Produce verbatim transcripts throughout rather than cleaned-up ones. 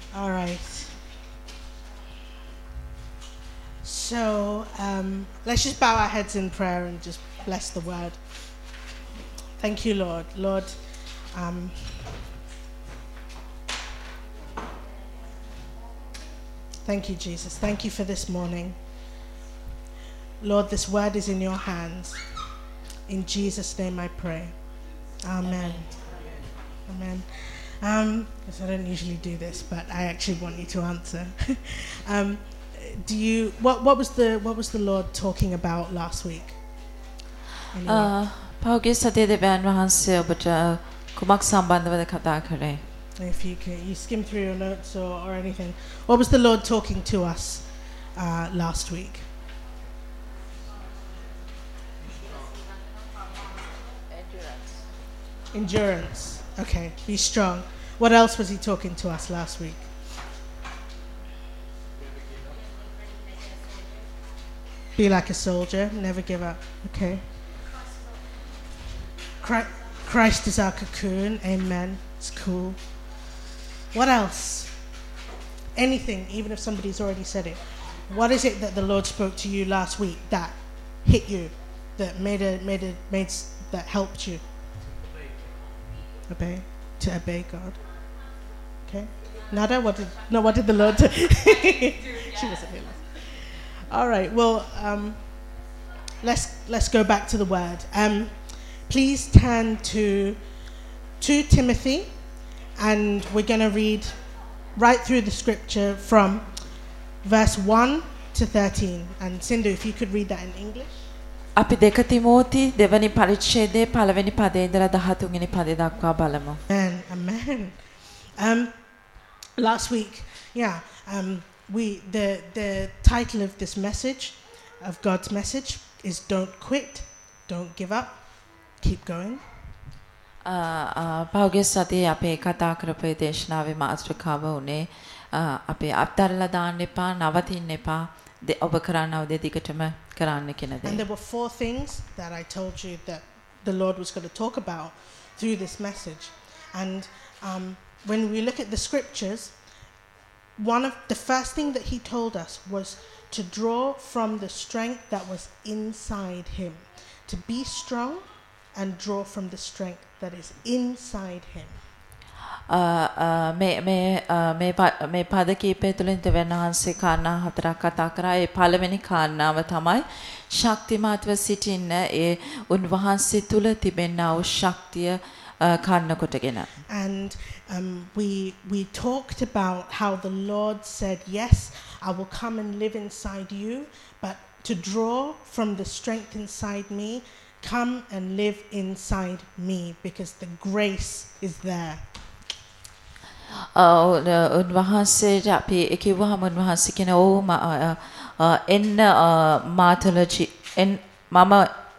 All right. So um, let's just bow our heads in prayer and just bless the word. Thank you, Lord. Lord, um, thank you, Jesus. Thank you for this morning. Lord, this word is in your hands. In Jesus' name I pray. Amen. Amen. Um, because I don't usually do this, but I actually want you to answer. um, do you what what was the what was the Lord talking about last week? Anyone? පෞගේ සතියේ දෙවියන් වහන්සේ ඔබට කුමක් සම්බන්ධවද කතා කරේ? If you can, you skim through your notes or, or anything. What was the Lord talking to us uh, last week? Endurance. Endurance. Okay, be strong. What else was he talking to us last week? Be like a soldier, never give up. Okay. Christ is our cocoon. Amen. It's cool. What else? Anything, even if somebody's already said it. What is it that the Lord spoke to you last week that hit you, that made a made a made that helped you? Obey. To obey God. Okay. Nada. What did no? What did the Lord? T- she wasn't here. All right. Well, um, let's let's go back to the word. Um, please turn to to Timothy, and we're going to read right through the scripture from verse one to thirteen. And Sindhu, if you could read that in English. අපි දෙක තිමෝති දෙවනි පරිච්ඡේදයේ පළවෙනි පදේ ඉඳලා දහතුන් වෙනි පදේ දක්වා බලමු. Amen. Amen. Um, last week, yeah, um, we the the title of this message, of God's message, is "Don't quit, don't give up, keep going." පෞගේ සතියේ අපේ කතා කරපු දේශනාවේ මාතෘකාව උනේ අපේ අත්තරලා දාන්න එපා, නවතින්න එපා, ඔබ කරන්නව දේ දිගටම කරන්න කියන දේ. And there were four things that I told you that the Lord was going to talk about through this message. And um, when we look at the scriptures, one of the first thing that he told us was to draw from the strength that was inside him, to be strong and draw from the strength that is inside him. මේ මේ මේ මේ පද කීපය තුළින් දෙවියන් වහන්සේ කාරණා හතරක් කතා කරා. ඒ පළවෙනි කාරණාව තමයි ශක්තිමත්ව සිටින්න ඒ උන්වහන්සේ තුල තිබෙනා වූ ශක්තිය කාරණා කොටගෙන. And um, we we talked about how the Lord said, "Yes, I will come and live inside you, but to draw from the strength inside me, come and live inside me, because the grace is there." උන්වහන්සේට අපි කිව්වහම උන්වහන්සේ කියන ඕ එන්න මාතලජි එන් මම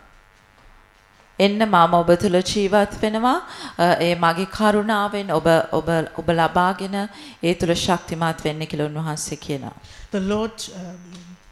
එන්න මම ඔබ තුල ජීවත් වෙනවා ඒ මගේ කරුණාවෙන් ඔබ ඔබ ඔබ ලබාගෙන ඒ තුල ශක්තිමත් වෙන්න කියලා උන්වහන්සේ කියනවා. The Lord um,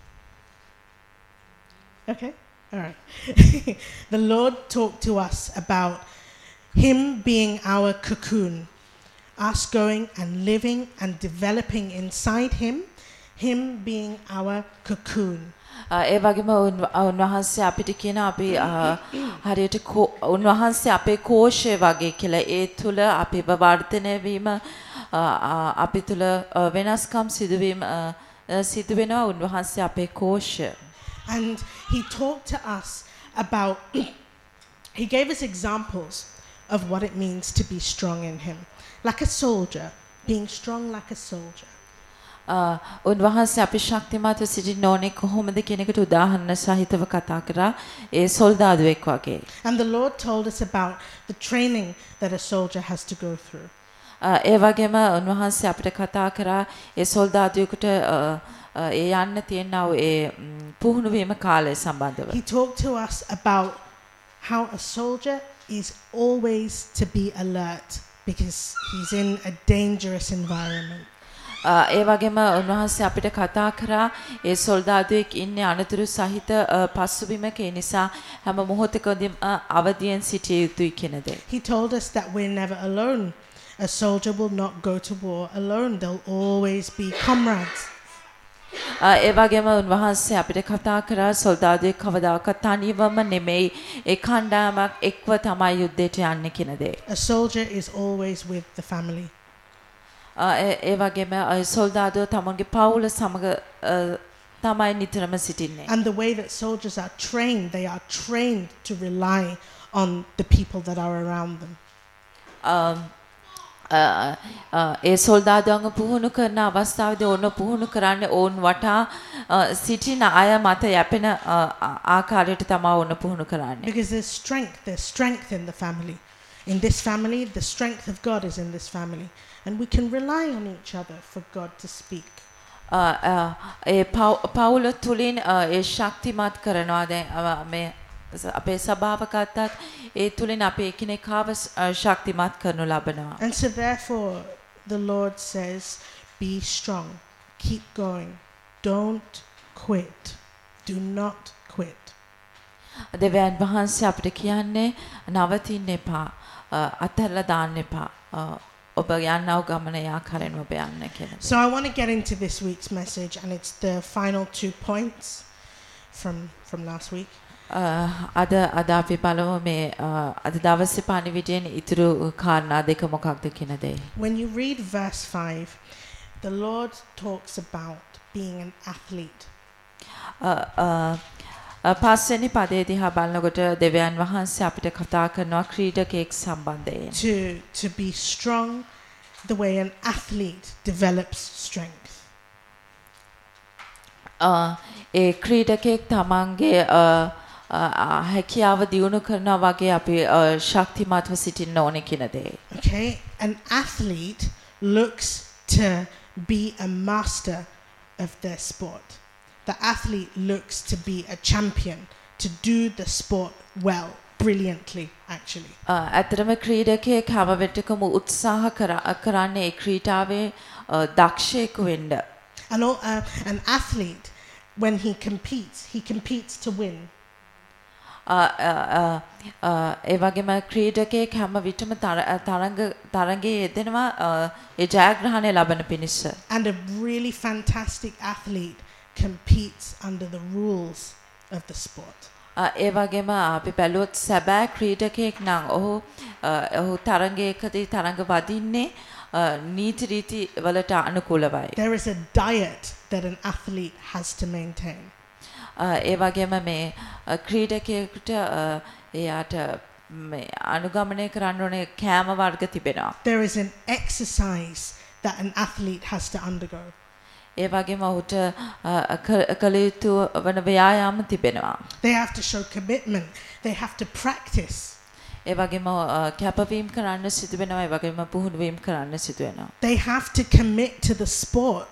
Okay. All right. The Lord talked to us about him being our cocoon. Us going and living and developing inside him, him being our cocoon. ඒ වගේම උන්වහන්සේ අපිට කියන අපි හරියට උන්වහන්සේ අපේ කෝෂය වගේ කියලා ඒ තුල අපි වර්ධනය වීම අපි තුල වෙනස්කම් සිදුවීම සිදු වෙනවා උන්වහන්සේ අපේ කෝෂය. And he talked to us about he gave us examples of what it means to be strong in him. Like a soldier, being strong like a soldier. උන්වහන්සේ අපි ශක්තිමත්ව සිටින්න ඕනේ කොහොමද කියන එකට උදාහරණ සහිතව කතා කරා ඒ සොල්දාදුවෙක් වගේ. And the Lord told us about the training that a soldier has to go through. ඒ වගේම උන්වහන්සේ අපිට කතා කරා ඒ සොල්දාදුවෙකුට ඒ යන්න තියෙනා ඒ පුහුණු වීම කාලය සම්බන්ධව. He talked to us about how a soldier is always to be alert, because he's in a dangerous environment. ඒ වගේම උන්වහන්සේ අපිට කතා කරා ඒ සොල්දාදුවෙක් ඉන්නේ අනතුරු සහිත පසුබිමක ඒ නිසා හැම මොහොතකදීම අවදියෙන් සිටිය යුතුයි කියන දේ. He told us that we're never alone A soldier will not go to war alone. There'll always be comrades. ඒ වගේම උන්වහන්සේ අපිට කතා කරා සොල්දාදුවෙක් කවදාකවත් තනිවම නෙමෙයි ඒ කණ්ඩායමක් එක්ව තමයි යුද්ධයට යන්නේ කියන දේ. A soldier is always with the family. ඒ වගේම සොල්දාදුව තමන්ගේ පවුල සමග තමයි නිතරම සිටින්නේ. And the way that soldiers are trained, they are trained to rely on the people that are around them. Um, ඒ සොල්දාදුවන්ව පුහුණු කරන අවස්ථාවේදී ඕන පුහුණු කරන්නේ ඕන් වටා සිටින අය මත යැපෙන ආකාරයට තමයි ඕන පුහුණු කරන්නේ. Because there's strength, there's strength in the family. In this family, the strength of God is in this family. And we can rely on each other for God to speak. ඒ පවුල තුලින් ඒ ශක්තිමත් කරනවා දැන් මේ අපේ සභාව ගත්තත් ඒ තුලින් අපි එකිනෙකාව ශක්තිමත් කරනු ලබනවා. And so therefore the Lord says, be strong, keep going, don't quit, do not quit. දෙවියන් වහන්සේ අපිට කියන්නේ නවතින්න එපා, අතහැරලා දාන්න එපා. ඔබ යන්නව ගමන යාකාරයෙන් ඔබ යන්න කියලා. So I want to get into this week's message, and it's the final two points from from last week. අද අද අපි බලමු මේ අද දවසේ පණිවිඩයෙන් ඉතුරු කාරණා දෙක මොකක්ද කියන දේ. When you read verse five, the Lord talks about being an athlete. පස්වෙනි පදයේ දිහා බලනකොට දෙවියන් වහන්සේ අපිට කතා කරනවා ක්‍රීඩකයෙක් සම්බන්ධයෙන්. To to be strong the way an athlete develops strength. ඒ ක්‍රීඩකයෙක් තමන්ගේ හැකියාව දියුණු කරනවා වගේ අපි ශක්තිමත්ව සිටින්න ඕනේ කියන දේ. Okay, an athlete looks to be a master of their sport. The athlete looks to be a champion, to do the sport well, brilliantly actually. ඇත්තටම ක්‍රීඩකයෙක් හැම වෙලකම උත්සාහ කරන්නේ ඒ ක්‍රීඩාවේ දක්ෂයෙකු වෙන්න. And all, uh, an athlete, when he competes, he competes to win. ඒ වගේම ක්‍රීඩකයෙක් හැම විටම තරඟ තරඟයේ යෙදෙනවා ඒ ජයග්‍රහණය ලබන පිණිස. And a really fantastic athlete competes under the rules of the sport. ඒ වගේම අපි බැලුවොත් සැබෑ ක්‍රීඩකයෙක් නම් ඔහු ඔහු තරඟයකදී තරඟ වදින්නේ නීති රීති වලට අනුකූලවයි. There is a diet that an athlete has to maintain. ඒ වගේම මේ ක්‍රීඩකයෙකුට එයාට මේ අනුගමනය කරන්න ඕනේ කෑම වර්ග තිබෙනවා. There is an exercise that an athlete has to undergo. ඒ වගේම ඔහුට කළ යුතු වන ව්‍යායාම තිබෙනවා. They have to show commitment. They have to practice. ඒ වගේම කැපවීම කරන්න සිදු වෙනවා. ඒ වගේම පුහුණුවීම් කරන්න සිදු වෙනවා. They have to commit to the sport.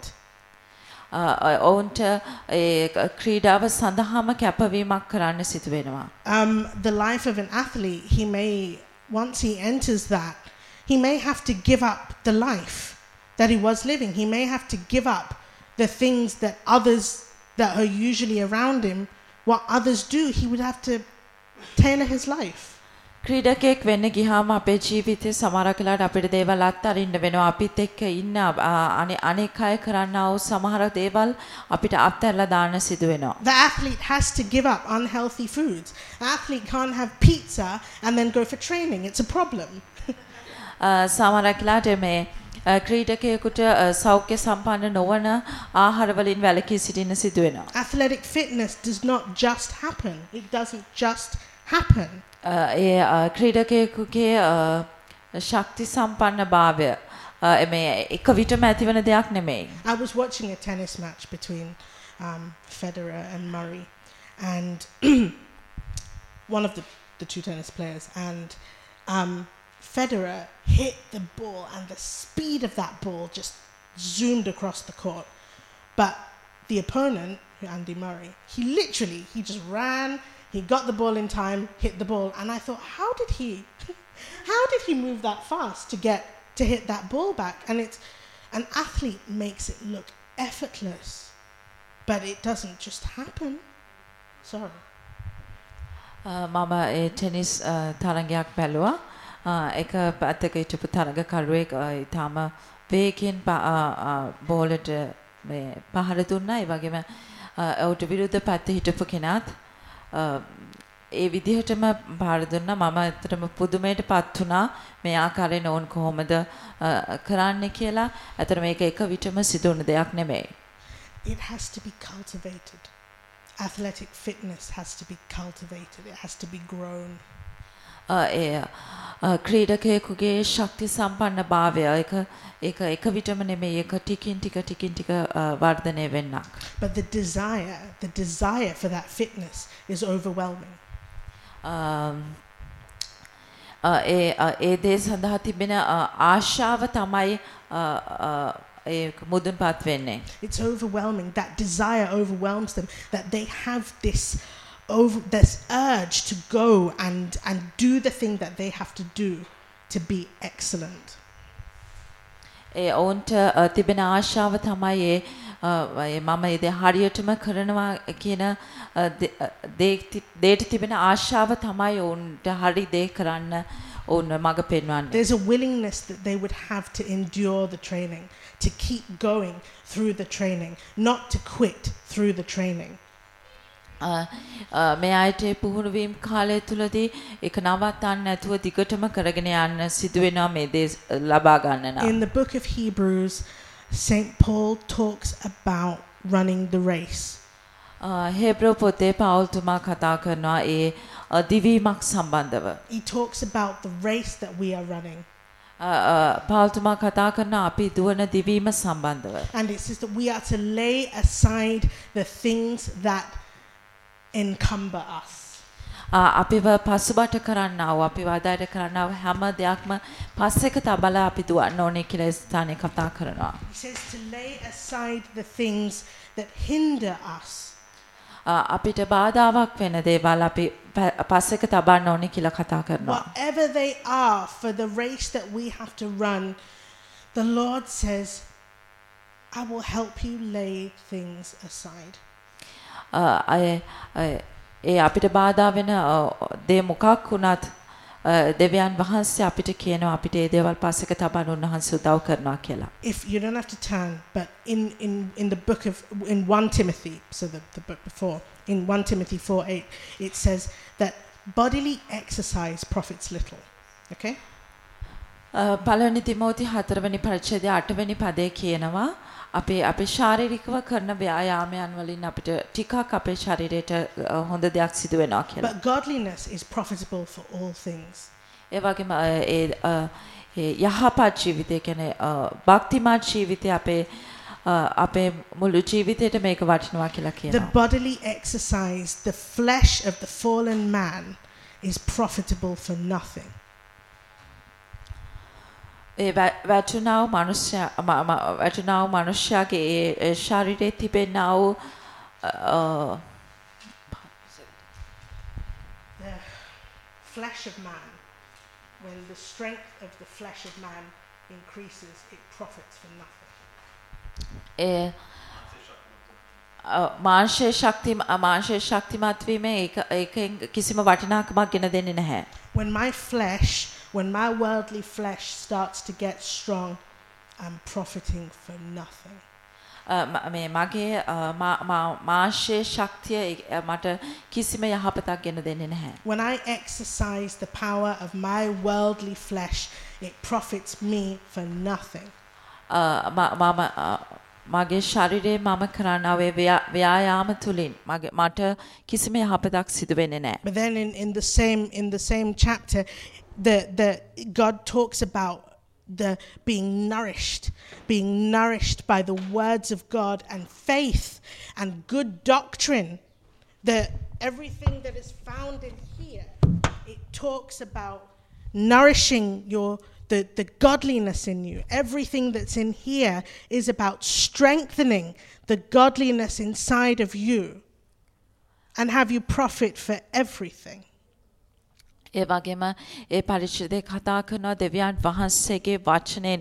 ඔවුන්ට ඒ ක්‍රීඩාව සඳහාම කැපවීමක් කරන්න සිදු වෙනවා. Um the life of an athlete, he may once he enters that, he may have to give up the life that he was living. He may have to give up the things that others that are usually around him, what others do, he would have to tailor his life. ක්‍රීඩකයෙක් වෙන්න ගියාම අපේ ජීවිතේ සමහරක් වෙලාවට අපිට දේවල් අත්හරින්න වෙනවා. අපිත් එක්ක ඉන්න අනෙක් අය කරන්නා වූ සමහර දේවල් අපිට අත්හැරලා දාන්න සිදු වෙනවා. The athlete has to give up unhealthy foods. The athlete can't have pizza and then go for training. It's a problem. සමහරක් වෙලාවට මේ ක්‍රීඩකයෙකුට සෞඛ්‍ය සම්පන්න නොවන ආහාර වලින් වැළකී සිටින්න සිදු වෙනවා. Athletic fitness does not just happen. It doesn't just happen. ඒ ක්‍රීඩකයෙකුගේ ශක්ති සම්පන්න භාවය මේ එක විටම ඇතිවන දෙයක් නෙමෙයි. I was watching a tennis match between um, Federer and Murray, and one of the, the two tennis players, and um, Federer hit the ball, and the speed of that ball just zoomed across the court. But the opponent, Andy Murray, he literally, he just ran. He got the ball in time, hit the ball, and I thought, how did he, how did he move that fast to get to hit that ball back? And it's, an athlete makes it look effortless, but it doesn't just happen. Sorry. මම ඒ tennis තරගයක් බැලුවා. එක පැත්තක හිටපු තරගකරුවෙක් ඊටම වේගෙන් බෝලට මේ පහර දුන්නා. ඒ වගේම ඔහුට විරුද්ධ පැත්තේ හිටපු කෙනාත් ඒ විදිහටම බාර දුන්නා. මම ඇත්තටම පුදුමයටපත් වුණා මේ ආකාරයෙන් ඕන් කොහොමද කරන්නේ කියලා. ඇත්තට මේක එක විටම සිදු වුණ දෙයක් නෙමෙයි. It has to be cultivated. Athletic fitness has to be cultivated. It has to be grown. ඒ ක්‍රීඩකයෙකුගේ ශක්ති සම්පන්න භාවය එක ඒක එක විටම නෙමෙයි ඒක ටිකින් ටික ටිකින් ටික වර්ධනය වෙන්නක්. But the desire, the desire for that fitness is overwhelming. ඒ ඒ දේ සඳහා තිබෙන ආශාව තමයි ඒ මුදුන්පත් වෙන්නේ. It's overwhelming. That desire overwhelms them that they have this over this urge to go and and do the thing that they have to do to be excellent. ඒ ඔවුන්ට තිබෙන ආශාව තමයි ඒ මම ඒ දේ හරියටම කරනවා කියන දේට තිබෙන ආශාව තමයි ඔවුන්ට හරි දේ කරන්න ඔවුන් මඟ පෙන්වන්නේ. There's a willingness that they would have to endure the training, to keep going through the training, not to quit through the training. මේ අයට පුහුණු වීම කාලය තුලදී ඒක නවත්තන්න නැතුව දිගටම කරගෙන යන්න සිදු වෙනවා මේ දේ ලබා ගන්න නම්. In the book of Hebrews, Saint Paul talks about running the race. හේබ්‍රෝ පොතේ පෞල්තුමා කතා කරනවා ඒ දිවීමක් සම්බන්ධව. He talks about the race that we are running. පෞල්තුමා කතා කරනවා අපි දුවන දිවීම සම්බන්ධව. And it says that we are to lay aside the things that encumber us. අපිව පසුබට කරන්නව අපිව ආදායට කරන්නව හැම දෙයක්ම පස්සෙක තබලා අපි දුවන්න ඕනේ කියලා ස්ථානේ කතා කරනවා. He says to lay aside the things that hinder us. අපිට බාධාවක් වෙන දේවල් අපි පස්සෙක තබන්න ඕනේ කියලා කතා කරනවා. Whatever they are for the race that we have to run, the Lord says, I will help you lay things aside. ඒ අපිට බාධා වෙන දේ මොකක් වුණත් දෙවියන් වහන්සේ අපිට කියනවා අපිට ඒ දේවල් පස්සෙක තබන්න උන්වහන්සේ උදව් කරනවා කියලා. If you don't have to turn, but in in in the book of in First Timothy, so the, the book before, in First Timothy four eight, it says that bodily exercise profits little. Okay? පළවෙනි තිමෝති හතරවෙනි පරිච්ඡේදය අටවෙනි පදේ කියනවා අපේ අපේ ශාරීරිකව කරන ව්‍යායාමයන් වලින් අපිට ටිකක් අපේ ශරීරයට හොඳ දෙයක් සිදු වෙනවා කියලා. But godliness is profitable for all things. ඒ වගේම ඒ යහපත් ජීවිතය කියන්නේ භක්තිමත් ජීවිතය අපේ අපේ මුළු ජීවිතේට මේක වටිනවා කියලා කියනවා. The bodily exercise, the flesh of the fallen man is profitable for nothing. ඒ වැටුණා වූ මනුෂ්‍ය වැටුණා වූ මනුෂ්‍යගේ ඒ ශරීරයේ තිබෙනා වූ the flesh of man, when the strength of the flesh of man increases, it profits for nothing. ඒ මාංශයේ ශක්ති මාංශයේ ශක්තිමත් වීම ඒක ඒකෙන් කිසිම වටිනාකමක් ගෙන දෙන්නේ නැහැ. When my flesh, when my worldly flesh starts to get strong, I'm profiting for nothing. මේ මගේ මාංශයේ ශක්තිය මට කිසිම යහපතක් ගෙන දෙන්නේ නැහැ. When I exercise the power of my worldly flesh, it profits me for nothing. මම මගේ ශරීරයේ මම කරනවේ ව්‍යායාම තුලින් මගේ මට කිසිම යහපතක් සිදු වෙන්නේ නැහැ. But then in in the same in the same chapter, the the God talks about the being nourished, being nourished by the words of God and faith and good doctrine. The everything that is found in here, it talks about nourishing your The, the godliness in you. Everything that's in here is about strengthening the godliness inside of you and have you profit for everything. ඒ වගේම ඒ පරිච්ඡේදයේ කතා කරන දෙවියන් වහන්සේගේ වචනෙන්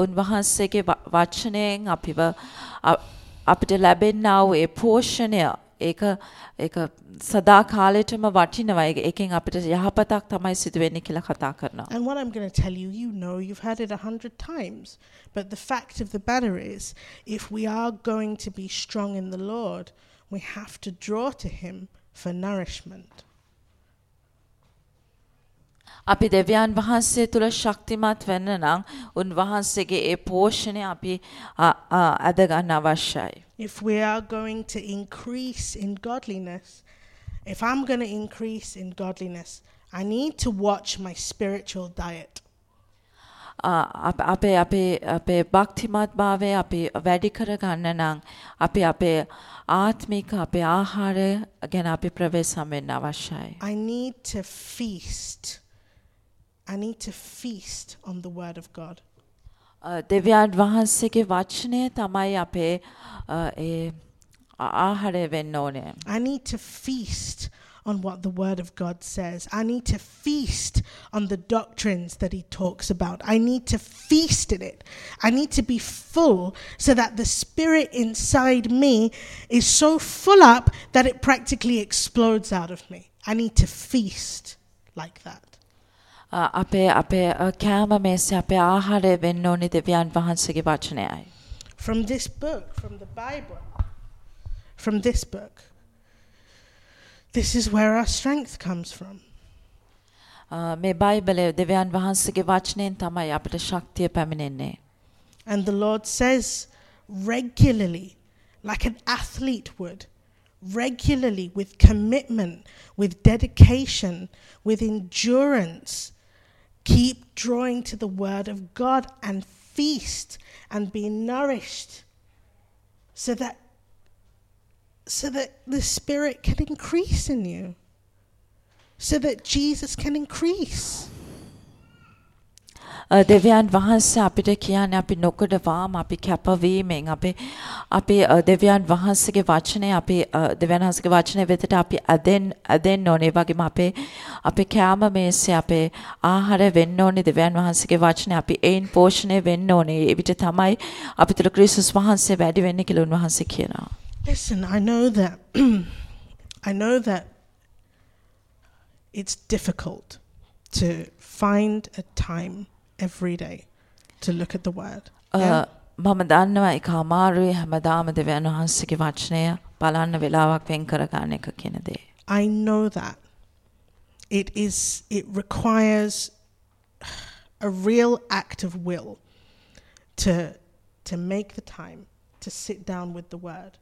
උන්වහන්සේගේ වචනයෙන් අපිව අපිට ලැබෙනා වූ ඒ පෝෂණය ඒක ඒක සදා කාලෙටම වටිනවා. ඒකෙන් අපිට යහපතක් තමයි සිදු වෙන්නේ කියලා කතා කරනවා. And what I'm going to tell you, you know, you've heard it a hundred times. But the fact of the matter is, if we are going to be strong in the Lord, we have to draw to Him for nourishment. අපි දෙවියන් වහන්සේ තුල ශක්තිමත් වෙන්න නම් උන්වහන්සේගේ ඒ පෝෂණය අපි අද ගන්න අවශ්‍යයි. If we are going to increase in godliness, if I'm going to increase in godliness, I need to watch my spiritual diet. අපේ අපේ අපේ භක්තිමත් භාවය අපි වැඩි කර ගන්න නම් අපි අපේ ආත්මික අපේ ආහාරය ගැන අපි ප්‍රවේශම් වෙන්න අවශ්‍යයි. I need to feast. I need to feast on the word of God. දෙවියන් වහන්සේගේ වචනය තමයි අපේ ඒ ආහාරය වෙන්න ඕනේ. I need to feast on what the word of God says. I need to feast on the doctrines that he talks about. I need to feast in it. I need to be full so that the spirit inside me is so full up that it practically explodes out of me. I need to feast like that. අපේ අපේ කෑම මේසේ අපේ ආහාරය වෙන්න ඕනේ දෙවියන් වහන්සේගේ වචනයයි. From this book, from the Bible, from this book, this is where our strength comes from. මේ බයිබලයේ දෙවියන් වහන්සේගේ වචනයෙන් තමයි අපිට ශක්තිය පැමිණෙන්නේ. And the Lord says regularly, like an athlete would, regularly, with commitment, with dedication, with endurance, keep drawing to the word of God and feast and be nourished so that so that the Spirit can increase in you, so that Jesus can increase. දෙවියන් වහන්සේ අපිට කියන්නේ අපි නොකඩවාම අපි කැපවීමෙන් අපි අපි දෙවියන් වහන්සේගේ වචනේ අපි දෙවියන් වහන්සේගේ වචනේ වෙතට අපි අදෙන් අදෙන්න ඕනේ. වගේම අපේ අපේ කැම මේසේ අපේ ආහාර වෙන්න ඕනේ දෙවියන් වහන්සේගේ වචනේ අපි ඒන් පෝෂණය වෙන්න ඕනේ. ඒ විදිහ තමයි අපි තුල ක්‍රිස්තුස් වහන්සේ වැඩි වෙන්නේ කියලා උන්වහන්සේ කියනවා. Listen, I know that I know that it's difficult to find a time every day to look at the word. මම දන්නවා ඒක අමාරුයි හැමදාම දෙවියන් වහන්සේගේ වචනය බලන්න වෙලාවක් වෙන් කර ගන්න එක කියන දේ. I know that it is it requires a real act of will to to make the time to sit down with the word.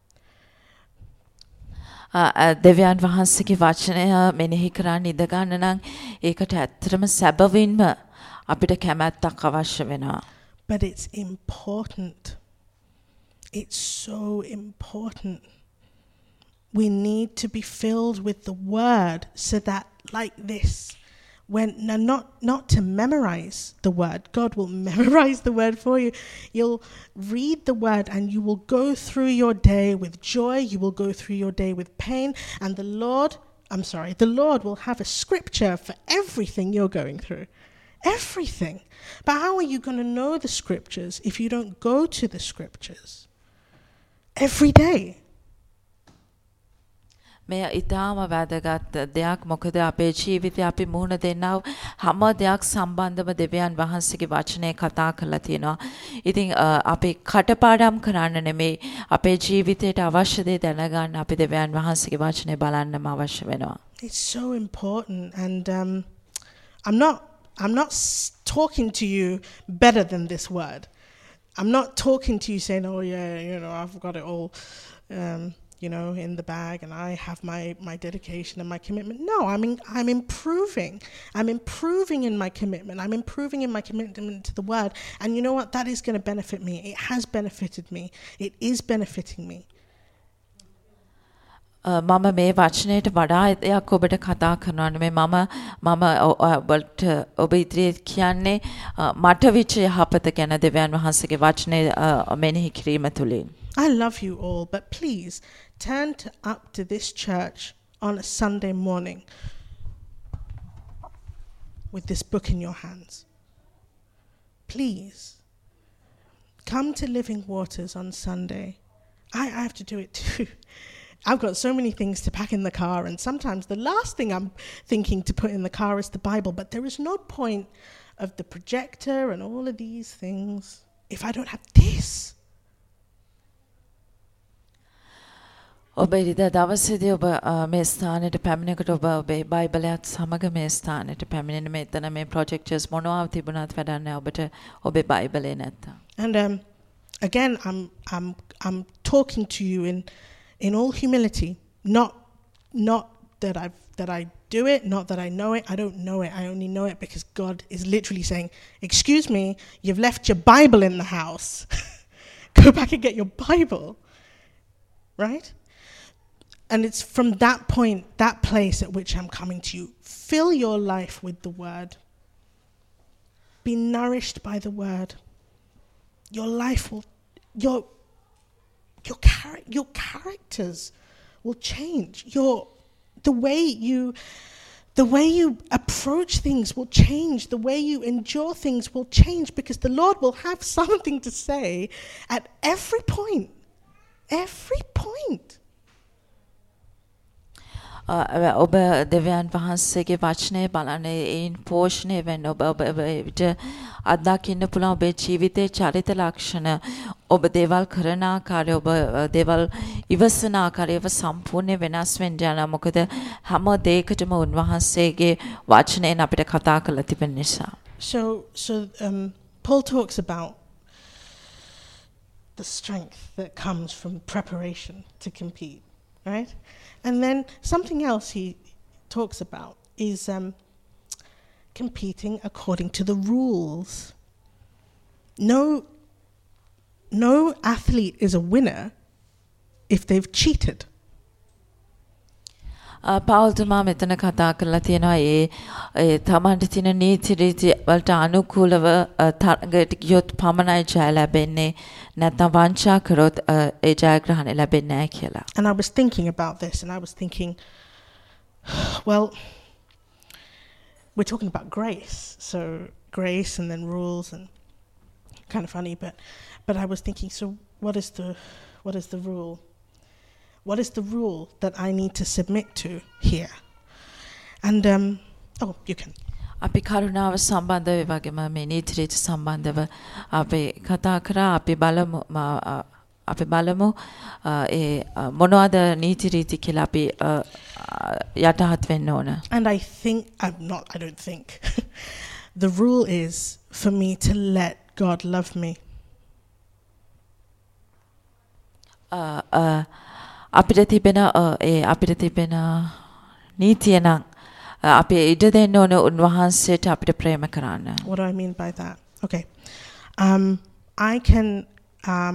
දෙවියන් වහන්සේගේ වචනය මෙනෙහි කරන්න ඉඳ ගන්න නම් ඒකට ඇත්තටම සැබවින්ම අපිට කැමැත්තක් අවශ්‍ය වෙනවා. But it's important. It's so important. We need to be filled with the word so that, like this, when now not not to memorize the word. God will memorize the word for you. You'll read the word and you will go through your day with joy. You will go through your day with pain. And the Lord, I'm sorry, the Lord will have a scripture for everything you're going through. Everything. But how are you going to know the scriptures if you don't go to the scriptures every day? මේ ඊටාම වැදගත් දෙයක්. මොකද අපේ ජීවිතේ අපි මුහුණ දෙන්නා හැම දෙයක් සම්බන්ධව දෙවියන් වහන්සේගේ වචනේ කතා කරලා තියෙනවා. ඉතින් අපි කටපාඩම් කරන්න නෙමෙයි අපේ ජීවිතයට අවශ්‍ය දේ දැනගන්න අපි දෙවියන් වහන්සේගේ වචනේ බලන්නම අවශ්‍ය වෙනවා. It's so important, and um, I'm not I'm not talking to you better than this word. I'm not talking to you saying, "Oh yeah, you know, I've got it all." Um, you know, in the bag, and I have my, my dedication and my commitment. No, I mean, I'm improving. I'm improving in my commitment. I'm improving in my commitment to the word. And you know what? That is going to benefit me. It has benefited me. It is benefiting me. මම මේ වචනයට වඩා දෙයක් ඔබට කතා කරනවා නෙමෙයි. මම මම ඔබට ඔබ ඉදිරියේ කියන්නේ මට විච යහපත ගැන දෙවියන් වහන්සේගේ වචනේ මෙනෙහි කිරීම තුලින්. I love you all, but please turn to, up to this church on a Sunday morning with this book in your hands. Please come to Living Waters on Sunday. I, I have to do it too. I've got so many things to pack in the car, and sometimes the last thing I'm thinking to put in the car is the Bible, but there is no point of the projector and all of these things if I don't have this. ඔබ ඉරිදා දවසේදී ඔබ මේ ස්ථානෙට පැමිණෙනකොට ඔබ ඔබේ බයිබලයත් සමග මේ ස්ථානෙට පැමිණෙන මෙතන මේ ප්‍රොජෙක්ටර්ස් මොනවා තිබුණත් වැඩක් නැහැ ඔබට ඔබේ බයිබලේ නැත්තම්. And um, again, I'm I'm I'm talking to you in in all humility, not not that I that I do it, not that I know it. I don't know it. I only know it because God is literally saying, "Excuse me, you've left your Bible in the house. Go back and get your Bible." Right? And it's from that point, that place at which I'm coming to you. Fill your life with the word. Be nourished by the word. Your life will, your your char- your characters will change. Your the way you the way you approach things will change. The way you endure things will change because the Lord will have something to say at every point. Every point. ඔබ දෙවියන් වහන්සේගේ වචනේ බලන්නේ ඒන් පෝෂණය වෙන්න ඔබ ඔබ විට අත්දකින්න පුළුවන් ඔබේ ජීවිතයේ චරිත ලක්ෂණ ඔබ දේවල් කරන ආකාරය ඔබ දේවල් ඉවසන ආකාරය ඒව සම්පූර්ණ වෙනස් වෙන්න යනවා මොකද හැම දෙයකටම උන්වහන්සේගේ වචනයෙන් අපිට කතා කරලා තිබෙන නිසා. So so um, Paul talks about the strength that comes from preparation to compete, right? And then something else he talks about is um, competing according to the rules. No, no athlete is a winner if they've cheated. පෞල්තුමා මෙතන කතා කරලා තියෙනවා ඒ තමන්ට තියෙන නීති රීති වලට අනුකූලව තරගයට ගියොත් පමණයි ජය ලැබෙන්නේ නැත්නම් වංචා කරොත් ඒ ජයග්‍රහණය ලැබෙන්නේ නැහැ කියලා. And I was thinking about this and I was thinking, well, we're talking about grace, so grace and then rules and kind of funny, but but I was thinking, so what is the what is the rule? What is the rule that I need to submit to here? And um, oh, you can. අපි කරුණාව සම්බන්ධව වගේම මේ නීති රීති සම්බන්ධව අපි කතා කරා අපි බලමු අපි බලමු ඒ මොනවද නීති රීති කියලා අපි යටහත් වෙන්න ඕන. And I think I'm not I don't think the rule is for me to let God love me. uh uh අපිට තිබෙන ඒ අපිට තිබෙන නීතිය නම් අපි ඉඩ දෙන්න ඕන උන්වහන්සේට අපිට ප්‍රේම කරන්න. What do I mean by that? Okay. Um, I can um,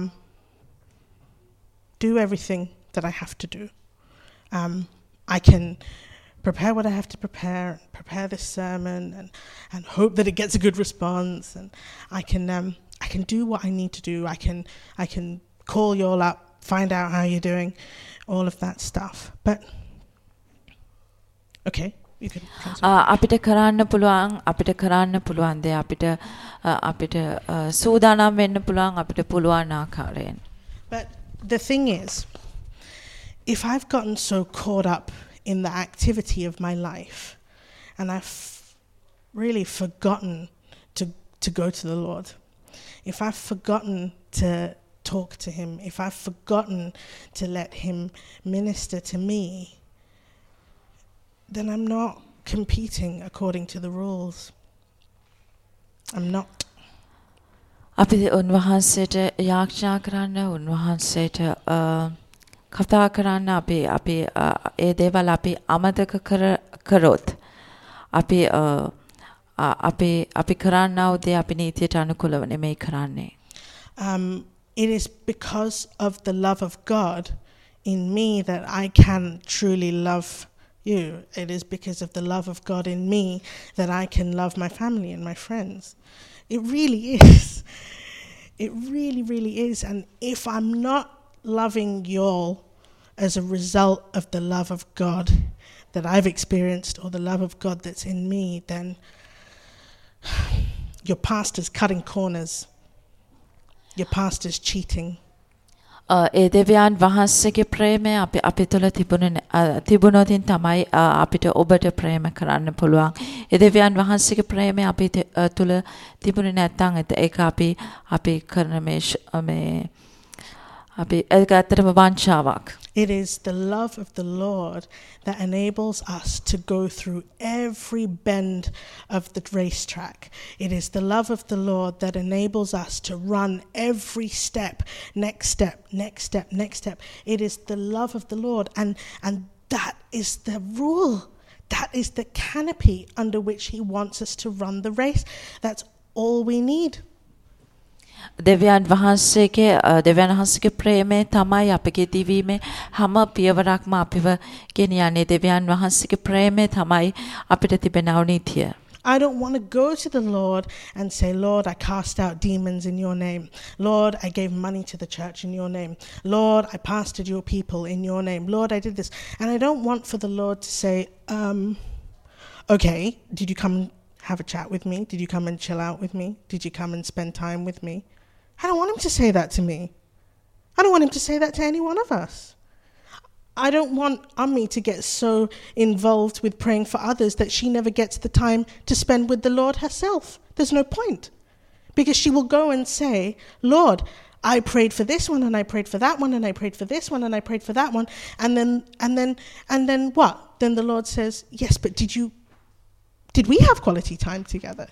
do everything that I have to do. Um, I can prepare what I have to prepare, prepare this sermon, and, and hope that it gets a good response. And I can um, I can do what I need to do. I can I can call you all up, find out how you're doing, all of that stuff. But okay, you can අපිට කරන්න පුළුවන් අපිට කරන්න පුළුවන් දේ අපිට අපිට සූදානම් වෙන්න පුළුවන් අපිට පුළුවන් ආකාරයෙන්. But the thing is, if I've gotten so caught up in the activity of my life and I've really forgotten to to go to the Lord, if I've forgotten to talk to him, if I've forgotten to let him minister to me, then I'm not competing according to the rules. I'm not. අපි උන්වහන්සේට යාඥා කරන්න උන්වහන්සේට කතා කරන්න අපි අපි ඒ දේවල් අපි අමතක කරොත් අපි අපි අපි කරන්නා වූ දේ අපි නීතියට අනුකූලව නෙමෙයි කරන්නේ. Um It is because of the love of God in me that I can truly love you. It is because of the love of God in me that I can love my family and my friends. It really is. It really, really is. And if I'm not loving y'all as a result of the love of God that I've experienced or the love of God that's in me, then your pastor's cutting corners. Your pastor's cheating. ඒ දෙවියන් වහන්සේගේ ප්‍රේමය අපි අපි තුළ තිබුණේ තිබුණොතින් තමයි අපිට ඔබට ප්‍රේම කරන්න පුළුවන්. ඒ දෙවියන් වහන්සේගේ ප්‍රේමය අපි තුළ තිබුණේ නැත්නම් ඒක අපි අපි කරන මේ මේ අපි ඒක ඇත්තටම වංචාවක්. It is the love of the Lord that enables us to go through every bend of the racetrack. It is the love of the Lord that enables us to run every step, next step, next step, next step. It is the love of the Lord, and, and that is the rule. That is the canopy under which He wants us to run the race. That's all we need. දෙවියන් වහන්සේගේ දෙවියන් වහන්සේගේ ප්‍රේමය තමයි අපගේ දිවීමේ හැම පියවරක්ම අපිව ගෙනියන්නේ. දෙවියන් වහන්සේගේ ප්‍රේමය තමයි අපිට තිබෙන අවනීතිය. I don't want to go to the Lord and say, Lord, I cast out demons in your name. Lord, I gave money to the church in your name. Lord, I pastored your people in your name. Lord, I did this. And I don't want for the Lord to say, um, okay, did you come and have a chat with me? Did you come and chill out with me? Did you come and spend time with me? I don't want him to say that to me. I don't want him to say that to any one of us. I don't want Ammi to get so involved with praying for others that she never gets the time to spend with the Lord herself. There's no point. Because she will go and say, Lord, I prayed for this one and I prayed for that one and I prayed for this one and I prayed for that one. And then, and then, and then what? Then the Lord says, yes, but did you, did we have quality time together?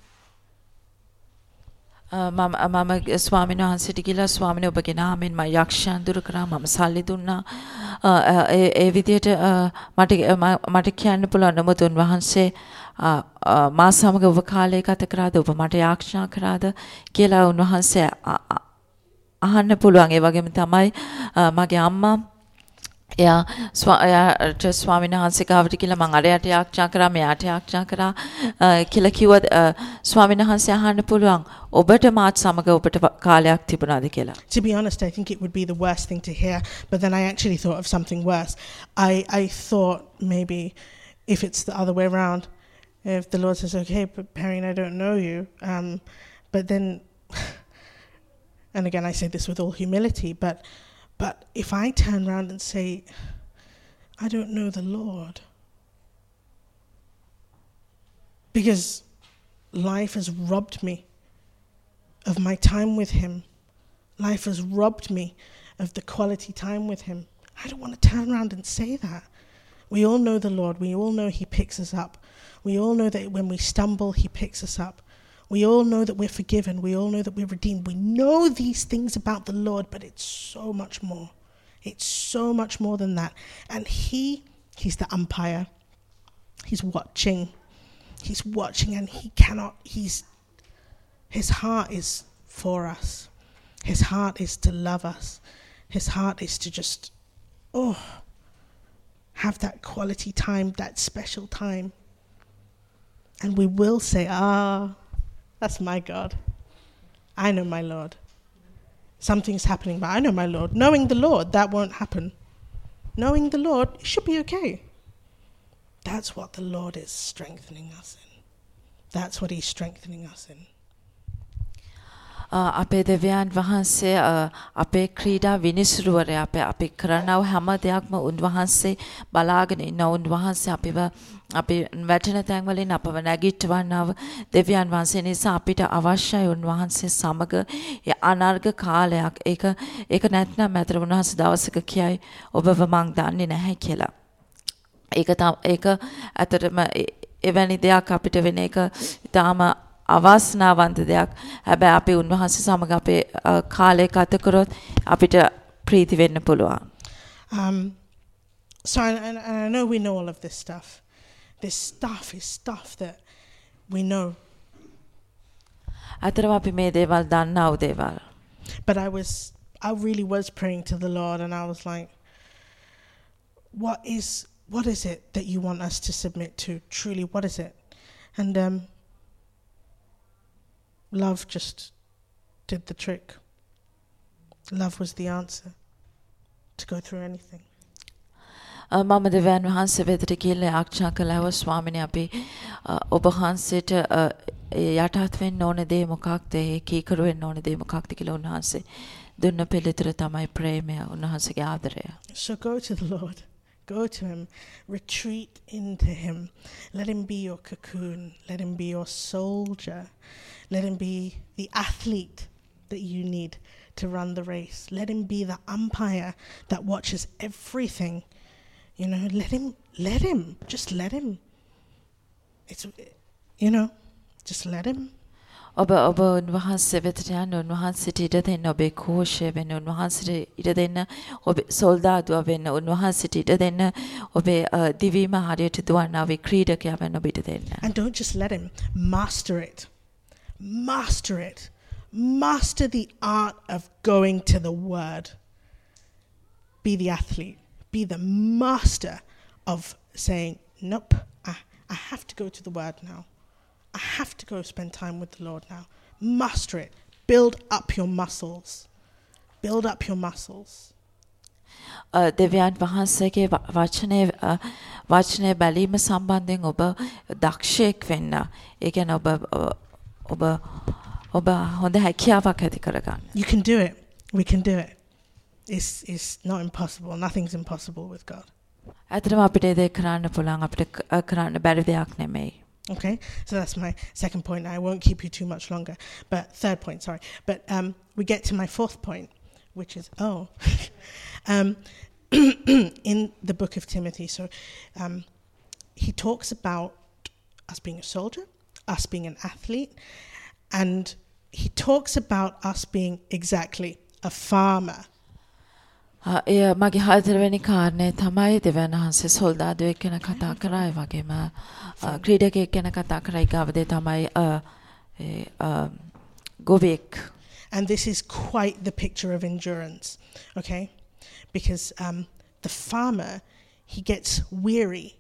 මම මම ස්වාමීන් වහන්සේට ගිහලා ස්වාමීන් ඔබගේ නාමයෙන් මම යක්ෂයන් දුරු කරා මම සල්ලි දුන්නා ඒ ඒ විදිහට මට මට කියන්න පුළුවන් නමුත් උන්වහන්සේ මා සමග ඔබ කාලය ගත කරාද ඔබ මට යාඥා කරාද කියලා උන්වහන්සේ අහන්න පුළුවන්. ඒ වගේම තමයි මගේ අම්මා එයා ස්වාමීන් වහන්සේ ගාවට කියලා මම අරයට යාඥා කරා මෙයාට යාඥා කරා කියලා කිව්වා. ස්වාමීන් වහන්සේ අහන්න පුළුවන් ඔබට මාත් සමග ඔබට කාලයක් තිබුණාද කියලා. To be honest, I think it would be the worst thing to hear, but then I actually thought of something worse. I I thought maybe if it's the other way around, if the Lord says, okay, but Perrine, I don't know you, um, but then, and again I say this with all humility, but But if I turn around and say, I don't know the Lord, because life has robbed me of my time with Him, life has robbed me of the quality time with Him, I don't want to turn around and say that. We all know the Lord. We all know He picks us up. We all know that when we stumble, He picks us up. We all know that we're forgiven. We all know that we're redeemed. We know these things about the Lord, but it's so much more. It's so much more than that. And he, he's the umpire. He's watching. He's watching and he cannot, he's, his heart is for us. His heart is to love us. His heart is to just, oh, have that quality time, that special time. And we will say, ah, that's my God. I know my Lord. Something's happening, but I know my Lord. Knowing the Lord, that won't happen. Knowing the Lord, it should be okay. That's what the Lord is strengthening us in. That's what He's strengthening us in. අපේ දෙවියන් වහන්සේ අපේ ක්‍රීඩා විනිසුරුවරයා අපේ අපි කරනව හැම දෙයක්ම උන්වහන්සේ බලාගෙන ඉන්න උන්වහන්සේ අපිව අපි වැටෙන තැන් වලින් අපව නැගිටවන්නව දෙවියන් වහන්සේ නිසා අපිට අවශ්‍යයි උන්වහන්සේ සමග ඒ අනර්ග කාලයක් ඒක ඒක නැත්නම් අතර උන්වහන්සේ දවසක කියයි ඔබව මං දන්නේ නැහැ කියලා. ඒක ඒක අතරම එවැනි දෙයක් අපිට වෙන එක ඊටාම අවාසනාවන්ත දෙයක්. හැබැයි අපි උන්වහන්සේ සමග අපේ කාලය ගත කරොත් අපිට ප්‍රීති වෙන්න පුළුවන්. Um so and, and I know we know all of this stuff. This stuff is stuff that we know. අතරම අපි මේ දේවල් දන්නා වූ දේවල්. But I was I really was praying to the Lord and I was like, what is what is it that you want us to submit to? Truly, what is it? And um love just did the trick. Love was the answer to go through anything. මම දෙවියන් වහන්සේ වෙතට ගිහිල්ලා ආඥා කළා ස්වාමිනේ අපි ඔබ වහන්සේට යටහත් වෙන්න ඕන දේ මොකක්ද ඒ කීකරු වෙන්න ඕන දේ මොකක්ද කියලා උන්වහන්සේ දුන්න පිළිතුර තමයි ප්‍රේමය උන්වහන්සේගේ ආදරය. So go to the Lord. Go to him. Retreat into him. Let him be your cocoon. Let him be your soldier. Let him be the athlete that you need to run the race. Let him be the umpire that watches everything. You know, let him, let him, just let him. It's, you know, just let him. ඔබ ඔබ උන්වහන්සේ වෙතට යන්න උන්වහන්සේට ඉඩ දෙන්න ඔබේ කෝෂය වෙන්න උන්වහන්සේට ඉඩ දෙන්න ඔබේ සොල්දාදුව වෙන්න උන්වහන්සේට ඉඩ දෙන්න ඔබේ දිවීම හරියට දුවන්නා වූ ක්‍රීඩකයා වෙන්න ඔබ ඉඩ දෙන්න. And don't just let him, master it. Master it. Master the art of going to the word. Be the athlete. Be the master of saying, nope, I, I have to go to the word now. I have to go spend time with the Lord now. Master it. Build up your muscles. Build up your muscles. දෙවියන් වහන්සේගේ වචනේ වචනේ බැලීම සම්බන්ධයෙන් ඔබ දක්ෂයෙක් වෙන්න. ඒ කියන්නේ ඔබ ඔබ ඔබ හොඳ හැකියාවක් ඇති කරගන්න. You can do it. We can do it. It's it's not impossible. Nothing's impossible with God. ඇත්තටම අපිට ඒක කරන්න පුළුවන් අපිට කරන්න බැරි දෙයක් නෙමෙයි. Okay, so that's my second point. I won't keep you too much longer. But third point, sorry. But um, we get to my fourth point, which is, oh, um, in the book of Timothy. So um, he talks about us being a soldier, us being an athlete, and he talks about us being exactly a farmer. ඒ මගේ හතරවෙනි කාරණේ තමයි දෙවියන් වහන්සේ සොල්දාදුවෙක් ගැන කතා කරා ඒ වගේම ක්‍රීඩකයෙක් ගැන කතා කරා ඊගාව දේ තමයි ඒ ගොවියෙක්. And this is quite the picture of endurance, okay? Because um, the farmer, he gets weary.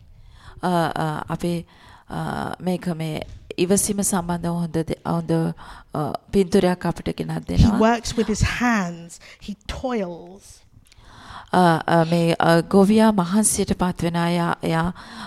අපි මේක මේ ඉවසීම සම්බන්ධව හොඳ හොඳ පින්තූරයක් අපිට ගෙනත් දෙනවා. He works with his hands. He toils. මේ ගොවියා මහන්සියට පත් වෙන අය එයා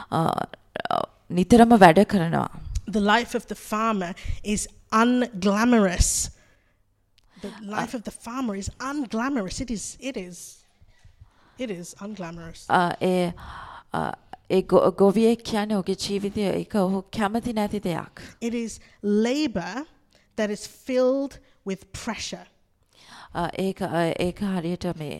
නිතරම වැඩ කරනවා. The life of the farmer is unglamorous. The life of the farmer is unglamorous. It is it is it is unglamorous. ඒ ඒ ගොවියෙක් කියන්නේ ඔහුගේ ජීවිතය ඒක ඔහු කැමති නැති දෙයක්. It is labor that is filled with pressure. ඒක ඒක හරියට මේ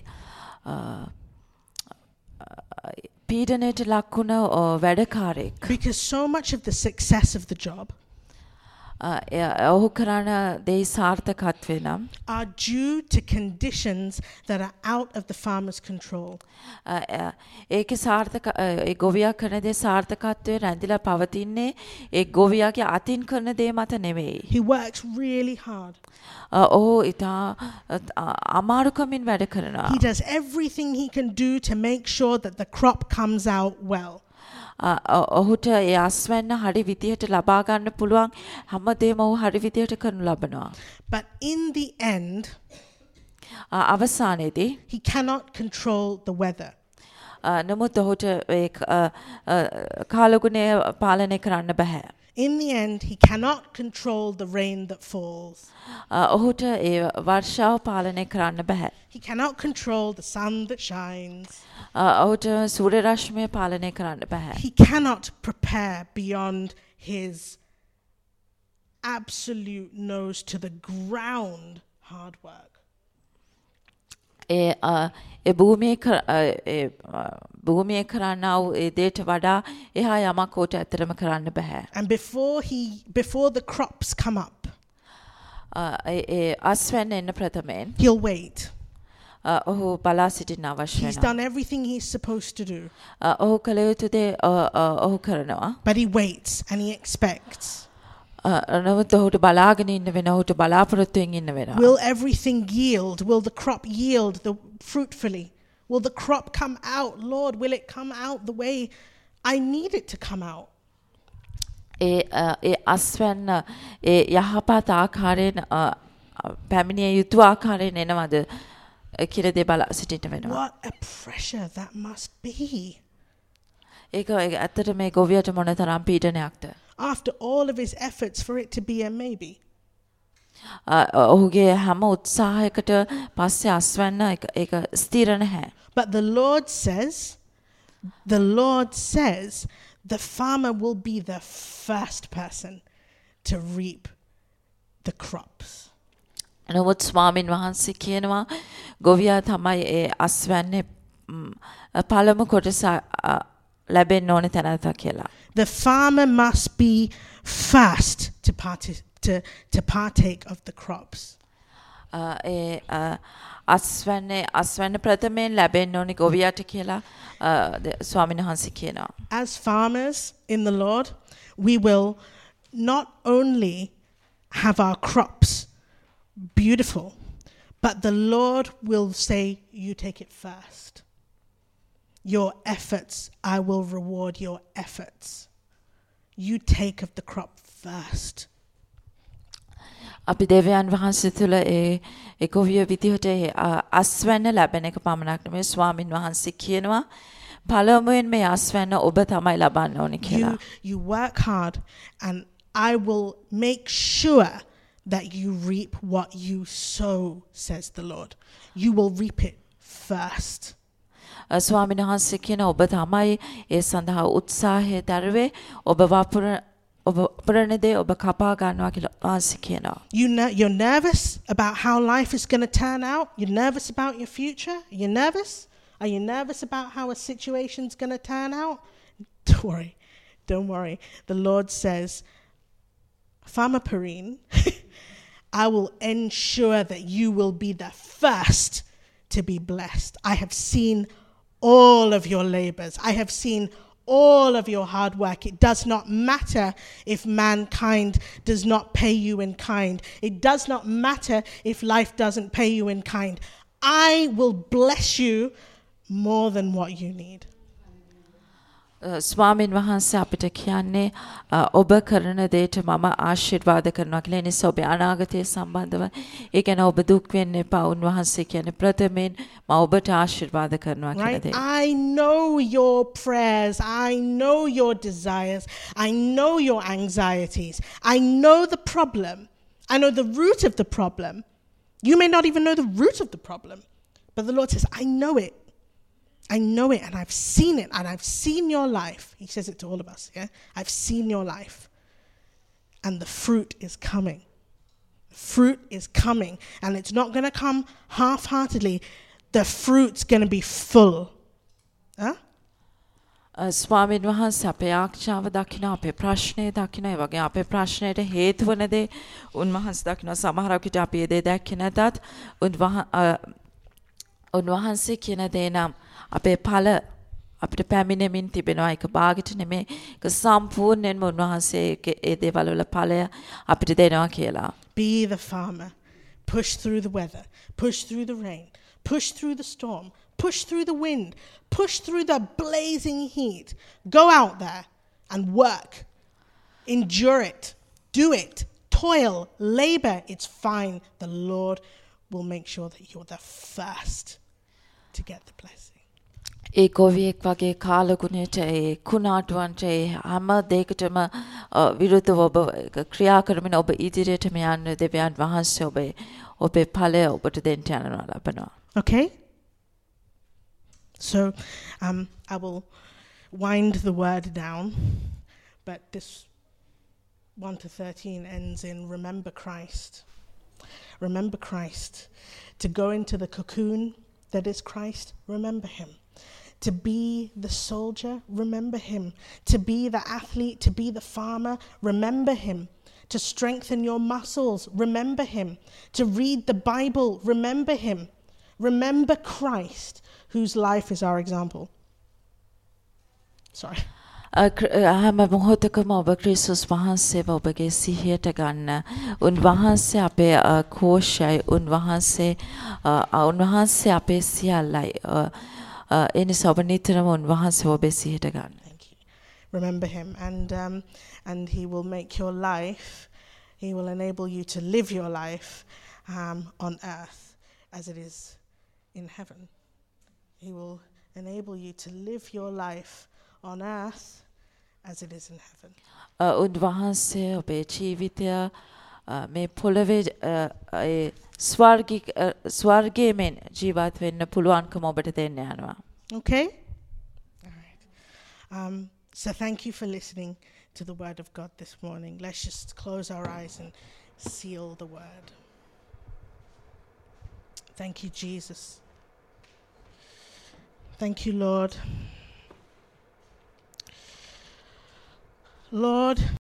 පීඩනයට ලක් වුණ වැඩකාරයෙක්. Because so much of the success of the job ඔහු කරන දේ සාර්ථකත්වේ නම් are due to conditions that are out of the farmer's control. ඒක සාර්ථක ඒ ගොවියා කරන දේ සාර්ථකත්වයේ රැඳිලා පවතින්නේ ඒ ගොවියාගේ අතින් කරන දේ මත නෙවෙයි. He works really hard. ඔහු ඉතා අමාරුකමින් වැඩ කරනවා. He does everything he can do to make sure that the crop comes out well. ඔහුට ඒ අස්වැන්න හරි විදියට ලබා ගන්න පුළුවන් හැමදේම ඔහු හරි විදියට කරනු ලබනවා. But in the end, අවසානයේදී he cannot control the weather. නමුත් ඔහුට ඒ කාලගුණය පාලනය කරන්න බෑ. In the end, he cannot control the rain that falls. ඔහුට ඒ වර්ෂාව පාලනය කරන්න බෑ. He cannot control the sun that shines. ඔහුට සූර්ය රශ්මිය පාලනය කරන්න බෑ. He cannot prepare beyond his absolute nose to the ground hard work. ඒ ඒ භූමියේ ඒ භූමියේ කරන්නා වූ ඒ දෙයට වඩා එහා යමක් ඔහුට ඇත්තටම කරන්න බෑ. And before he before the crops come up, ඒ අස්වැන්න එන්න ප්‍රථමයෙන් he'll wait. ඔහු බලා සිටින්න අවශ්‍ය He's වෙනවා. done everything he's supposed to do. ඔහු කළ යුතු දේ ඔහු කරනවා. But he waits and he expects. නමුත් ඔහුට බලාගෙන ඉන්න වෙනවා. ඔහුට බලාපොරොත්තුෙන් ඉන්න වෙනවා. Will everything yield? Will the crop yield the fruitfully? Will the crop come out? Lord, will it come out the way I need it to come out? ඒ ඒ අස්වැන්න ඒ යහපත් ආකාරයෙන් පැමිණිය යුතු ආකාරයෙන් එනවද කියලා දේ බලා සිටින්න වෙනවා. What a pressure that must be. ඒක ඇත්තට මේ ගොවියට මොනතරම් පීඩනයක්ද? After all of his efforts for it to be a maybe. ඔහුගේ හැම උත්සාහයකට පස්සේ අස්වැන්න ඒක ස්ථිර නැහැ. But the Lord says, the Lord says, the farmer will be the first person to reap the crops. නමුත් ස්වාමින් වහන්සේ කියනවා ගොවියා තමයි ඒ අස්වැන්නේ පළමු කොටස ලැබෙන්න ඕනේ තැනට කියලා. The farmer must be first to partic- to to partake of the crops. ඒ අස්වැන්නේ අස්වැන්න ප්‍රථමයෙන් ලැබෙන්න ඕනේ ගොවියාට කියලා ස්වාමීන් වහන්සේ කියනවා. As farmers in the Lord, we will not only have our crops beautiful, but the Lord will say, you take it first. Your efforts, I will reward your efforts. You take of the crop first. අපි දෙවියන් වහන්සේ තුළ ඒ ඒකෝවිය විදිහට අස්වැන්න ලැබෙන එක පමණක් නෙමෙයි ස්වාමින් වහන්සේ කියනවා පළමුවෙන් මේ අස්වැන්න ඔබ තමයි ලබන්න ඕනේ කියලා. You, you work hard and I will make sure that you reap what you sow, says the Lord. You will reap it first. ස්වාමීන් වහන්සේ කියන ඔබ තමයි ඒ සඳහා උත්සාහය දරුවේ ඔබ වපුර ඔබ ප්‍රණදේ ඔබ කපා ගන්නවා කියලා වහන්සේ කියනවා. You know, you're nervous about how life is going to turn out? You're nervous about your future? You're nervous? Are you nervous about how a situation's going to turn out? Don't worry. Don't worry. The Lord says, Farmer Perrine, I will ensure that you will be the first to be blessed. I have seen all of your labors. I have seen all of your hard work. It does not matter if mankind does not pay you in kind. It does not matter if life doesn't pay you in kind. I will bless you more than what you need. ස්වාමීන් වහන්සේ අපිට කියන්නේ ඔබ කරන දේට මම ආශිර්වාද කරනවා කියලා. ඒ නිසා ඔබේ අනාගතය සම්බන්ධව ඒ කියන්නේ ඔබ දුක් වෙන්න එපා. උන්වහන්සේ කියන්නේ ප්‍රථමයෙන් මම ඔබට ආශිර්වාද කරනවා කියලා දේ. I know your prayers. I know your desires. I know your anxieties. I know the problem. I know the root of the problem. You may not even know the root of the problem. But the Lord says, I know it. I know it and I've seen it and I've seen your life. He says it to all of us, yeah? I've seen your life. And the fruit is coming. The fruit is coming. And it's not going to come half-heartedly. The fruit's going to be full. Huh? ස්වාමීන් වහන්සේ අපේ ආඥාව දකින්න අපේ ප්‍රශ්නේ දකින්න ඒ වගේ අපේ ප්‍රශ්නෙට හේතු වන දේ උන්වහන්සේ දකින්න සමහර විට අපි ඒ දේ දැක්කේ නැතත් උන්වහන්සේ කියන දේ නම් අපේ ඵල අපිට පැමිණෙමින් තිබෙනවා ඒක භාගිත නෙමෙයි ඒක සම්පූර්ණයෙන්ම උන්වහන්සේ ඒ දේවල් වල ඵලය අපිට දෙනවා කියලා. Be the farmer. Push through the weather. Push through the rain. Push through the storm. Push through the wind. Push through the blazing heat. Go out there and work. Endure it. Do it. Toil. Labor. It's fine. The Lord will make sure that you're the first to get the blessing. ඒ ගොවියෙක් වගේ කාලගුණයට ඒ කුණාටුවන්ට ඒ හැම දෙයකටම විරුද්ධව ඔබ ක්‍රියා කරමින් ඔබ ඉදිරියටම යන්න දෙවියන් වහන්සේ ඔබේ ඔබේ ඵලය ඔබට දෙන්න යනවා ලබනවා. Okay? So um, I will wind the word down, but this one to thirteen ends in remember Christ. Remember Christ. To go into the cocoon that is Christ, remember him. To be the soldier, remember him. To be the athlete, to be the farmer, remember him. To strengthen your muscles, remember him. To read the Bible, remember him. Remember Christ, whose life is our example. Sorry. හැම මොහොතකම ඔබ ක්‍රිස්තුස් වහන්සේව ඔබගේ සිහියට ගන්න. උන්වහන්සේ අපේ කෝෂයයි උන්වහන්සේ උන්වහන්සේ අපේ සියල්ලයි. ඒ නිසා ඔබ නිතරම උන්වහන්සේ ඔබේ සිහියට ගන්න. Thank you. Remember him and um, and he will make your life, he will enable you to live your life um, on earth as it is in heaven. He will enable you to live your life on earth as it is in heaven. උන්වහන්සේ ඔබේ ජීවිතය මේ පොළවේ ඒ ස්වර්ගික ස්වර්ගයෙන් ජීවත් වෙන්න පුළුවන්කම ඔබට දෙන්න යනවා. Okay? All right. Um, so thank you for listening to the word of God this morning. Let's just close our eyes and seal the word. Thank you, Jesus. Thank you, Lord. Lord,